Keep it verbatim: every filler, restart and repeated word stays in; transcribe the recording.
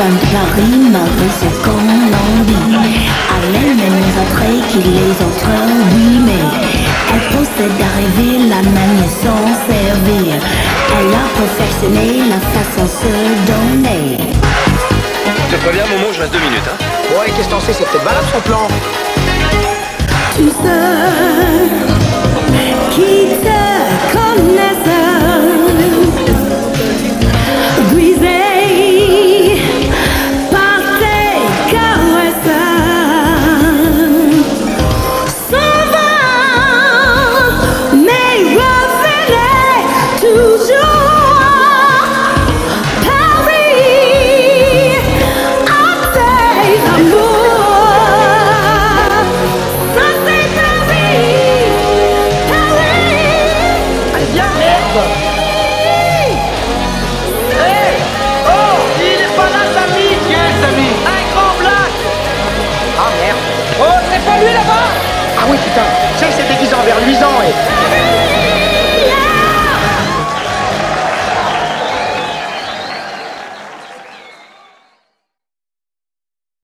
femmes de Paris, malgré ce qu'on en dit. Elle aime les mêmes attraits que les autres, oui, mais elle possède à rêver la manière de s'en servir. Elle a perfectionné la façon de se donner. Je te préviens, Momo, je reste deux minutes, hein. Ouais, qu'est-ce que t'en sais, c'est peut-être valable son plan. Tous ceux qui te connaissent brisés par tes caresses s'en vont, mais revenez toujours. Paris à tes amours. Ça c'est Paris, Paris. Allez, viens, merde. Hey. Oh, il est pas là, Samy. Qui est Samy? Un grand black. Ah, merde. Oh, c'est pas lui là-bas. Ah oui, putain, tu sais, il s'est déguisé en verre luisant et... Paris, yeah.